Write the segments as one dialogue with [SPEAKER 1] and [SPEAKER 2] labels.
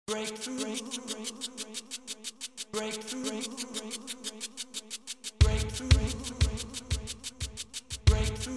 [SPEAKER 1] Breakthrough, breakthrough, breakthrough, breakthrough, breakthrough,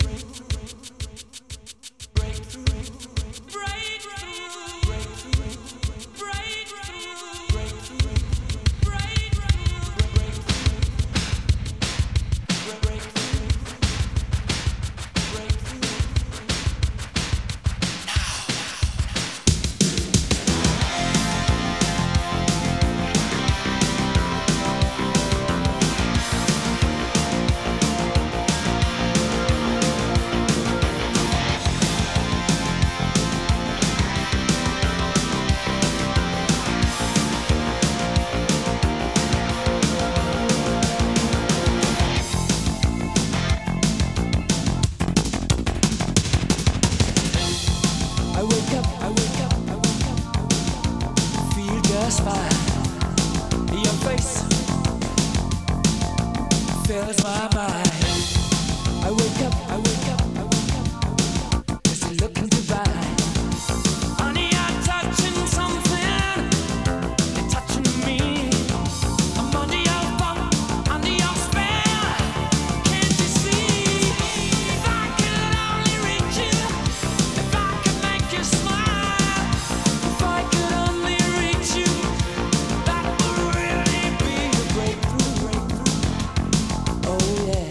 [SPEAKER 1] I wake up, feel just fine. Your face fills my mind. I wake up, just looking divine. Honey, I'm touching something, you're touching me. I'm under your thumb, under your spell. Can't you see? If I could only reach you, if I could make you smile, if I could only reach you, that would really be a breakthrough. Oh yeah.